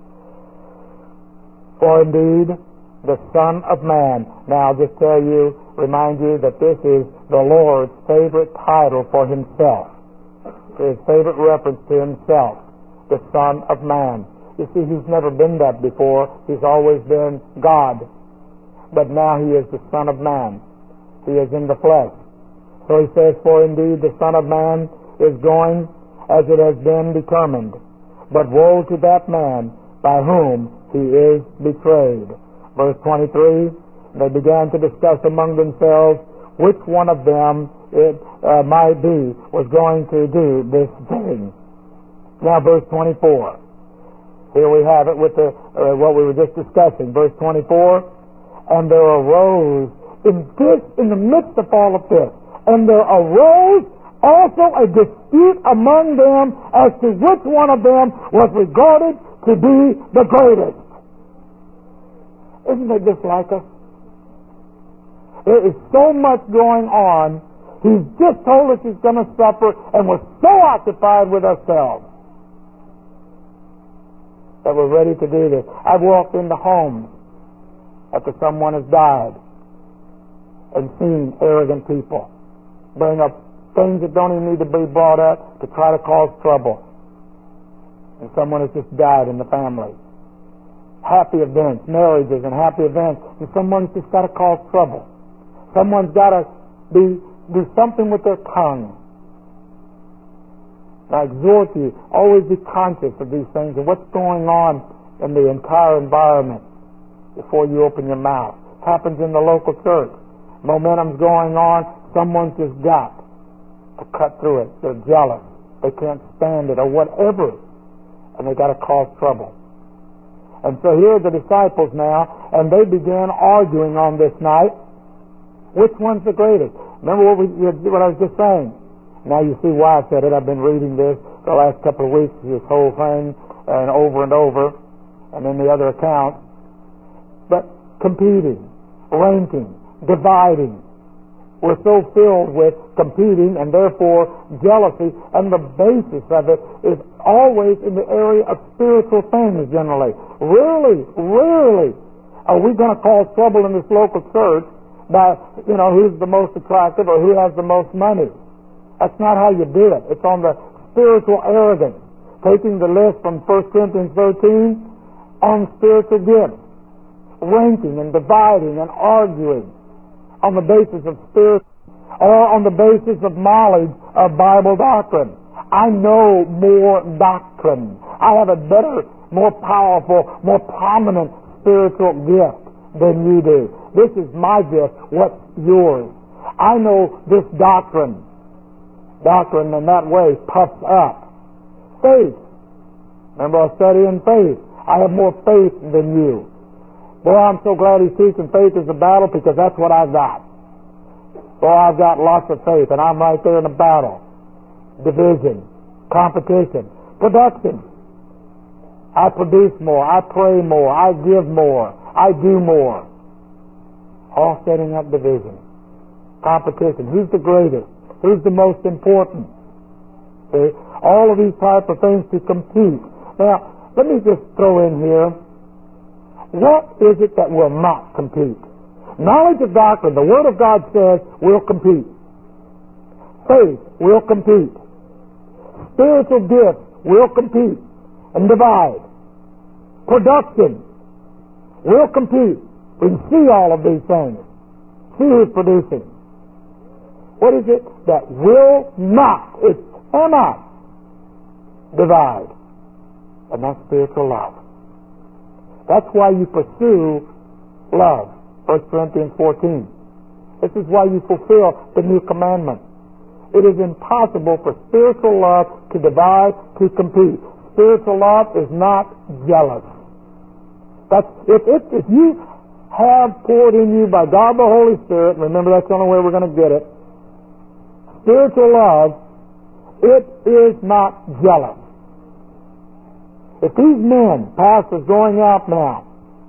For indeed, the Son of Man. Now I'll just tell you, remind you that this is the Lord's favorite title for himself. His favorite reference to himself. The Son of Man. You see, he's never been that before. He's always been God. But now he is the Son of Man. He is in the flesh. So he says, for indeed the Son of Man is going as it has been determined. But woe to that man by whom he is betrayed. Verse twenty-three, they began to discuss among themselves which one of them it uh, might be was going to do this thing. Now verse twenty-four. Here we have it with the uh, what we were just discussing. Verse twenty-four. And there arose in this, in the midst of all of this, and there arose also a dispute among them as to which one of them was regarded to be the greatest. Isn't it just like us? There is so much going on. He's just told us he's going to suffer, and we're so occupied with ourselves that we're ready to do this. I've walked into homes after someone has died and seen arrogant people bring up things that don't even need to be brought up to try to cause trouble. And someone has just died in the family. Happy events, marriages and happy events, and someone's just got to cause trouble. Someone's got to be do something with their tongue. I exhort you, always be conscious of these things and what's going on in the entire environment before you open your mouth. It happens in the local church. Momentum's going on. Someone's just got to cut through it. They're jealous. They can't stand it or whatever. And they got to cause trouble. And so here are the disciples now, and they began arguing on this night. Which one's the greatest? Remember what, we, what I was just saying? Now you see why I said it. I've been reading this the last couple of weeks, this whole thing, and over and over, and in the other accounts. But competing, ranking, dividing. We're so filled with competing and therefore jealousy, and the basis of it is always in the area of spiritual things generally. Rarely, rarely are we going to cause trouble in this local church by, you know, who's the most attractive or who has the most money. That's not how you do it. It's on the spiritual arrogance. Taking the list from First Corinthians thirteen on spiritual gifts. Ranking and dividing and arguing on the basis of spirit or on the basis of knowledge of Bible doctrine. I know more doctrine. I have a better, more powerful, more prominent spiritual gift than you do. This is my gift. What's yours? I know this doctrine. Doctrine in that way puffs up. Faith. Remember I study in faith. I have more faith than you. Boy, I'm so glad he's teaching faith is a battle because that's what I've got. Boy, I've got lots of faith and I'm right there in a battle. Division. Competition. Production. I produce more. I pray more. I give more. I do more. All setting up division. Competition. Who's the greatest? Who's the most important? See? All of these types of things to compete. Now, let me just throw in here, what is it that will not compete? Knowledge of doctrine, the Word of God says, will compete. Faith will compete. Spiritual gifts will compete and divide. Production. will compete. We can see all of these things. See who's producing. What is it that will not, it cannot divide? And that's spiritual love. That's why you pursue love. First Corinthians fourteen. This is why you fulfill the new commandment. It is impossible for spiritual love to divide, to compete. Spiritual love is not jealous. That's, if, if, if you have poured in you by God the Holy Spirit, remember that's the only way we're going to get it, spiritual love, it is not jealous. If these men, pastors going out now,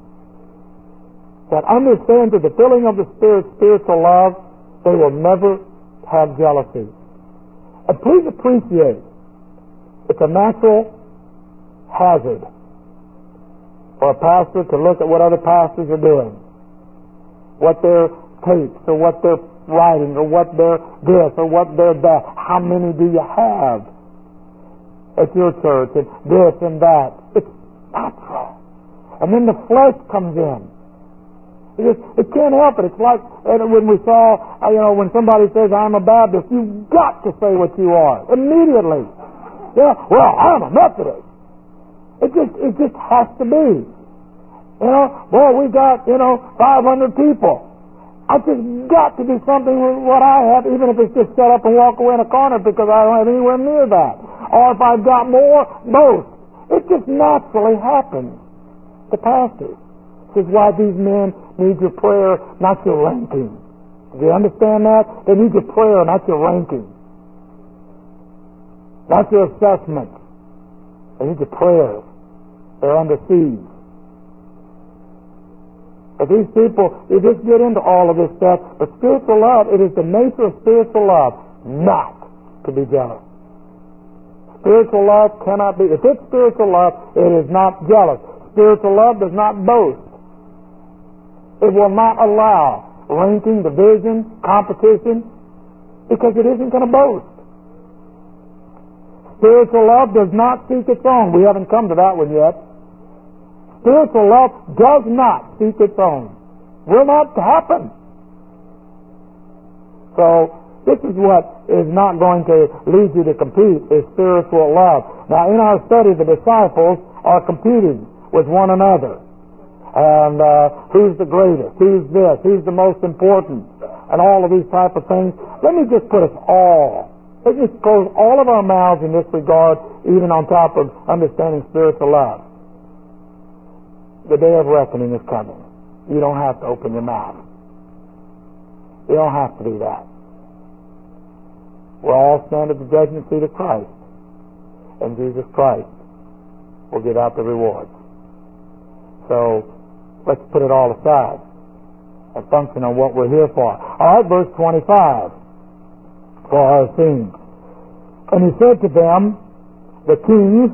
that understand that the filling of the Spirit, spiritual love, they will never have jealousy. And please appreciate, it's a natural hazard for a pastor to look at what other pastors are doing, what their tapes, or what they're writing, or what they're this, or what they're that. How many do you have at your church, and this and that? It's natural. And then the flesh comes in. It, just, it can't help it. It's like when we saw, you know, when somebody says, I'm a Baptist, you've got to say what you are immediately. Yeah, well, I'm a Methodist. It just, it just has to be. You know, boy, we got, you know, five hundred people. I just got to do something with what I have, even if it's just set up and walk away in a corner because I don't have anywhere near that. Or if I've got more, both. It just naturally happens to pastors. This is why these men need your prayer, not your ranking. Do you understand that? They need your prayer, not your ranking. Not your assessment. They need your prayers. They're under siege. But these people, you just get into all of this stuff. But spiritual love, it is the nature of spiritual love not to be jealous. Spiritual love cannot be. If it's spiritual love, it is not jealous. Spiritual love does not boast. It will not allow ranking, division, competition, because it isn't going to boast. Spiritual love does not seek its own. We haven't come to that one yet. Spiritual love does not seek its own. Will not happen. So, this is what is not going to lead you to compete, is spiritual love. Now, in our study, the disciples are competing with one another. And uh, who's the greatest? Who's this? Who's the most important? And all of these type of things. Let me just put us all, let me just close all of our mouths in this regard, even on top of understanding spiritual love. The day of reckoning is coming. You don't have to open your mouth. You don't have to do that. We'll all stand at the judgment seat of Christ, and Jesus Christ will give out the rewards. So, let's put it all aside and function on what we're here for. All right, verse twenty-five for our theme. And he said to them, the kings,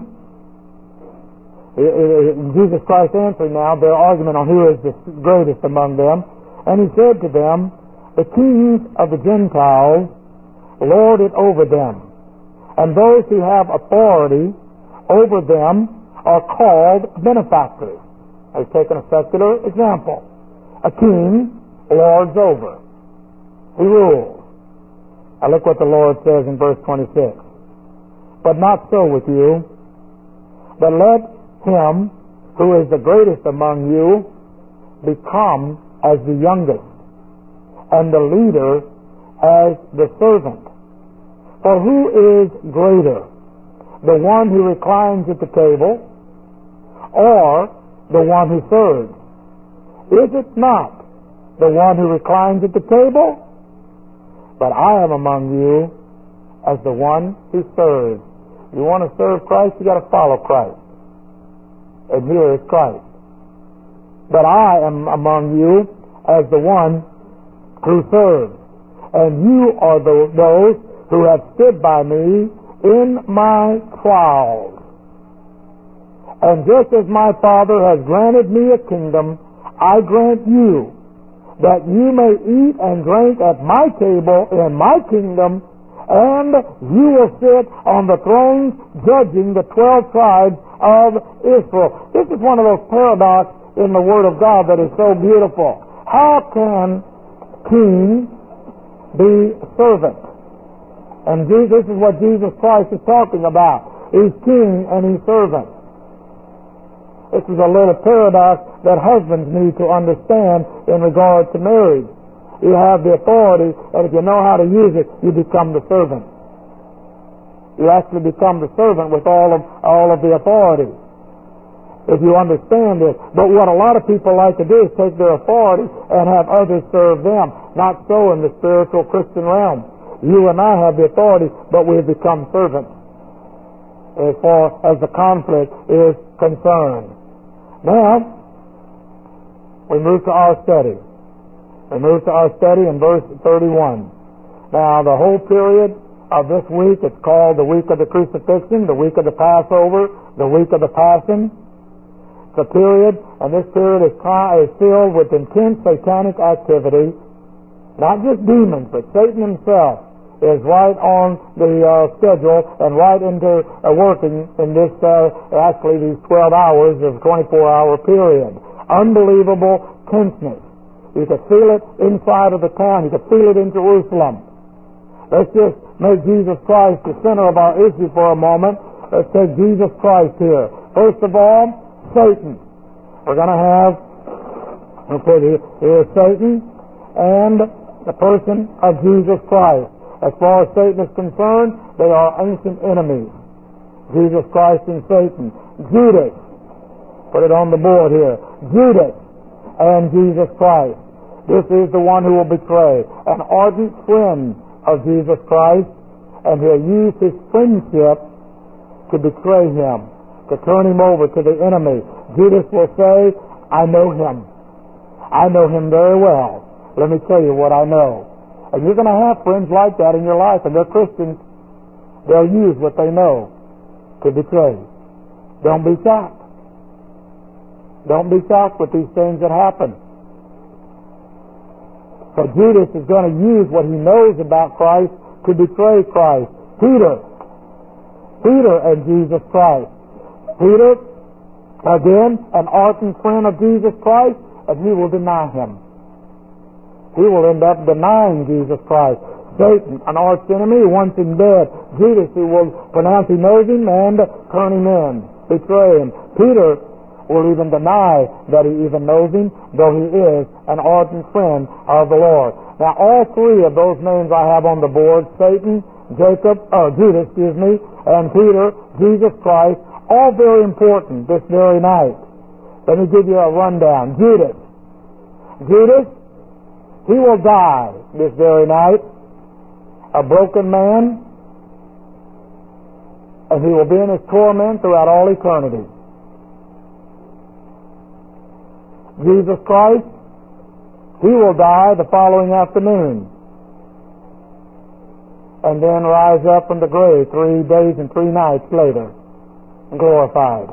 Jesus Christ answering now their argument on who is the greatest among them, and he said to them, the kings of the Gentiles lord it over them, and those who have authority over them are called benefactors. I've taken a secular example. A king lords over. He rules. Now look what the Lord says in verse twenty-six. But not so with you, but let him who is the greatest among you become as the youngest, and the leader as the servant. For who is greater, the one who reclines at the table, or the one who serves? Is it not the one who reclines at the table? But I am among you as the one who serves. You want to serve Christ, you got to follow Christ. And here is Christ. But I am among you as the one who serves. And you are the, those who have stood by me in my trials. And just as my Father has granted me a kingdom, I grant you, that you may eat and drink at my table in my kingdom, and you will sit on the thrones judging the twelve tribes of Israel. This is one of those paradoxes in the Word of God that is so beautiful. How can king be servant? And this is what Jesus Christ is talking about. He's king and he's servant. This is a little paradox that husbands need to understand in regard to marriage. You have the authority, and if you know how to use it, you become the servant. You actually become the servant with all of all of the authority, if you understand this. But what a lot of people like to do is take their authority and have others serve them. Not so in the spiritual Christian realm. You and I have the authority, but we have become servants as far as the conflict is concerned. Now, we move to our study. We move to our study in verse thirty-one. Now, the whole period of this week, it's called the week of the crucifixion, the week of the Passover, the week of the Passion. It's a period, and this period is, is filled with intense satanic activity. Not just demons, but Satan himself is right on the uh, schedule and right into uh, working in this, uh, actually these twelve hours of twenty-four hour period. Unbelievable tenseness. You could feel it inside of the town. You could feel it in Jerusalem. Let's just make Jesus Christ the center of our issue for a moment. Let's take Jesus Christ here. First of all, Satan. We're going to have, okay, here's Satan and the person of Jesus Christ. As far as Satan is concerned, they are ancient enemies. Jesus Christ and Satan. Judas, put it on the board here. Judas and Jesus Christ. This is the one who will betray. An ardent friend of Jesus Christ, and he'll use his friendship to betray him, to turn him over to the enemy. Judas will say, I know him. I know him very well. Let me tell you what I know. And you're going to have friends like that in your life, and they're Christians. They'll use what they know to betray. Don't be shocked. Don't be shocked with these things that happen. So Judas is going to use what he knows about Christ to betray Christ. Peter. Peter and Jesus Christ. Peter, again, an ardent friend of Jesus Christ, and he will deny him. He will end up denying Jesus Christ. Satan, an arch enemy, wants him dead. Judas, who will pronounce he knows him and turn him in, betray him. Peter will even deny that he even knows him, though he is an ardent friend of the Lord. Now, all three of those names I have on the board, Satan, Jacob, or Judas, excuse me, and Peter, Jesus Christ, all very important this very night. Let me give you a rundown. Judas. Judas, he will die this very night, a broken man, and he will be in his torment throughout all eternity. Jesus Christ, he will die the following afternoon, and then rise up from the grave three days and three nights later, glorified.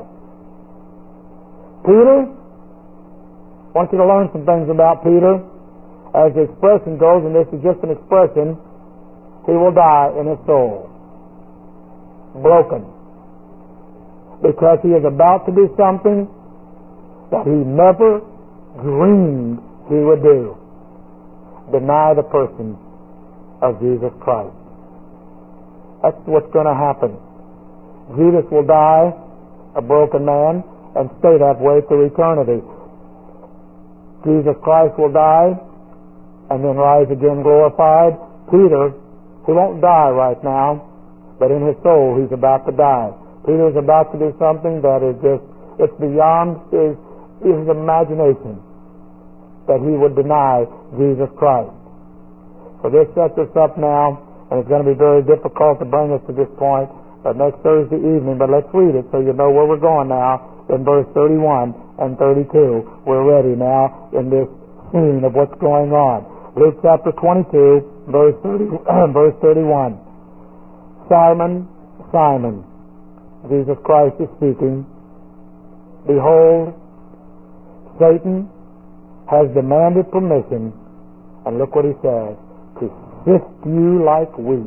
Peter, I want you to learn some things about Peter. As the expression goes, and this is just an expression, he will die in his soul, broken, because he is about to do something that he never dreamed he would do. Deny the person of Jesus Christ. That's what's going to happen. Judas will die a broken man and stay that way through eternity. Jesus Christ will die and then rise again glorified. Peter, he won't die right now, but in his soul he's about to die. Peter's about to do something that is just, it's beyond his, his imagination, that he would deny Jesus Christ. So this sets us up now, and it's going to be very difficult to bring us to this point but next Thursday evening, but let's read it so you know where we're going now in verse thirty-one and thirty-two. We're ready now in this scene of what's going on. Luke chapter twenty-two, verse thirty, verse thirty-one. Simon, Simon, Jesus Christ is speaking. Behold, Satan has demanded permission, and look what he says, to sift you like wheat.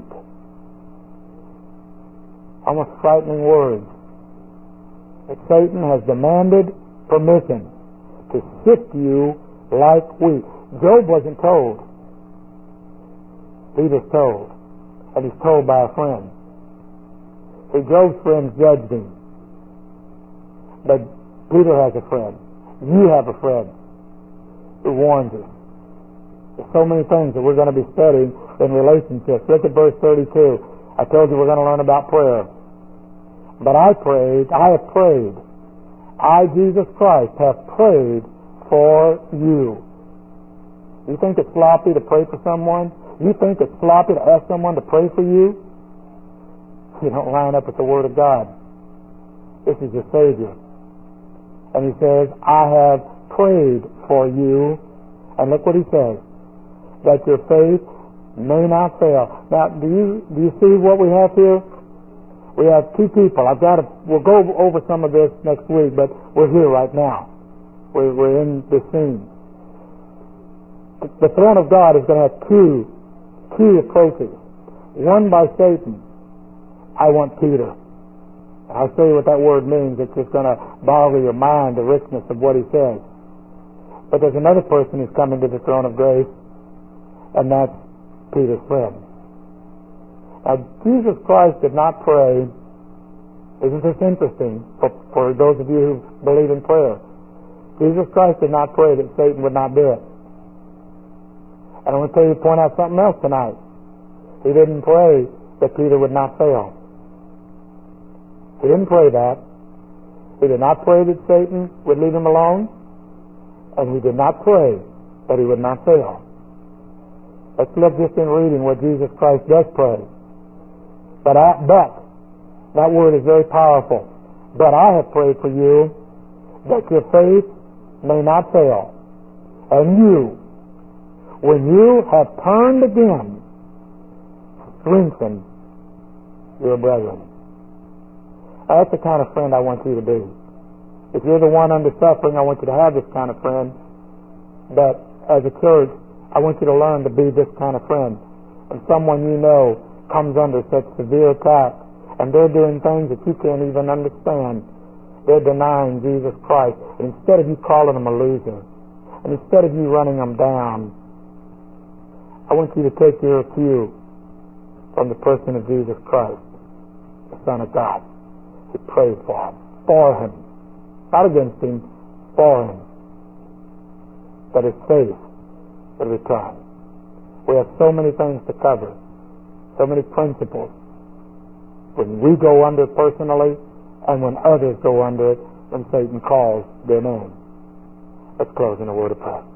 Almost frightening words. That Satan has demanded permission to sift you like wheat. Job wasn't told. Peter's told. And he's told by a friend. See, Job's friends judged him. But Peter has a friend. You have a friend who warns us. There's so many things that we're going to be studying in relationships. Look at verse thirty-two. I told you we're going to learn about prayer. But I prayed, I have prayed. I, Jesus Christ, have prayed for you. You think it's sloppy to pray for someone? You think it's sloppy to ask someone to pray for you? You don't line up with the Word of God. This is your Savior. And he says, I have prayed for you. And look what he says. That your faith may not fail. Now, do you do you see what we have here? We have two people. I've got to, we'll go over some of this next week, but we're here right now. We're, we're in this scene. The throne of God is going to have two key approaches. One by Satan. I want Peter. I'll show you what that word means. It's just going to boggle your mind, the richness of what he says. But there's another person who's coming to the throne of grace, and that's Peter's friend. Now, Jesus Christ did not pray. Isn't this interesting for, for those of you who believe in prayer? Jesus Christ did not pray that Satan would not do it. And I want to tell you, point out something else tonight. He didn't pray that Peter would not fail. He didn't pray that. He did not pray that Satan would leave him alone. And he did not pray that he would not fail. Let's look just in reading what Jesus Christ does pray. But, I, but, that word is very powerful. But I have prayed for you that your faith may not fail. And you, when you have turned again, strengthen your brethren. That's the kind of friend I want you to be. If you're the one under suffering, I want you to have this kind of friend. But as a church, I want you to learn to be this kind of friend. When someone you know comes under such severe attack, and they're doing things that you can't even understand, they're denying Jesus Christ. And instead of you calling them a loser, and instead of you running them down, I want you to take your cue from the person of Jesus Christ, the Son of God. To pray for him, for him, not against him, for him, that his faith would return. We have so many things to cover, so many principles. When we go under personally, and when others go under it, when Satan calls their name. Let's close in a word of prayer.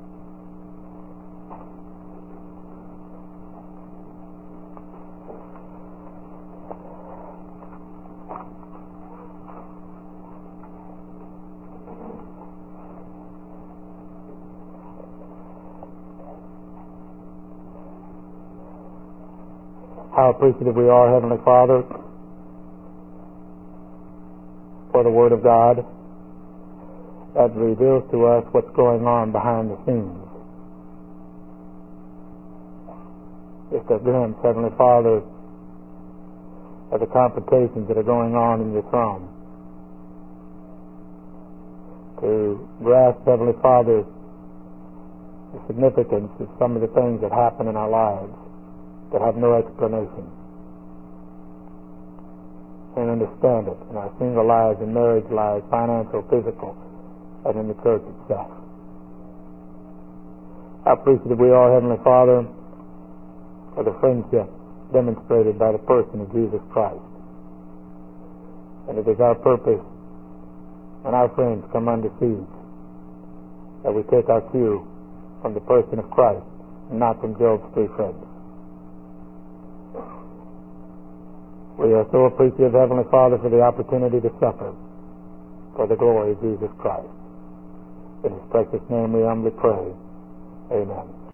How appreciative we are, Heavenly Father, for the Word of God that reveals to us what's going on behind the scenes. Just a glimpse, Heavenly Father, of the complications that are going on in your throne. To grasp, Heavenly Father, the significance of some of the things that happen in our lives that have no explanation, and understand it in our single lives and marriage lives, financial, physical, and in the church itself. How appreciative we are, Heavenly Father, for the friendship demonstrated by the person of Jesus Christ. And it is our purpose when our friends come under siege that we take our cue from the person of Christ and not from Job's three friends. We are so appreciative, Heavenly Father, for the opportunity to suffer for the glory of Jesus Christ. In His precious name we humbly pray. Amen.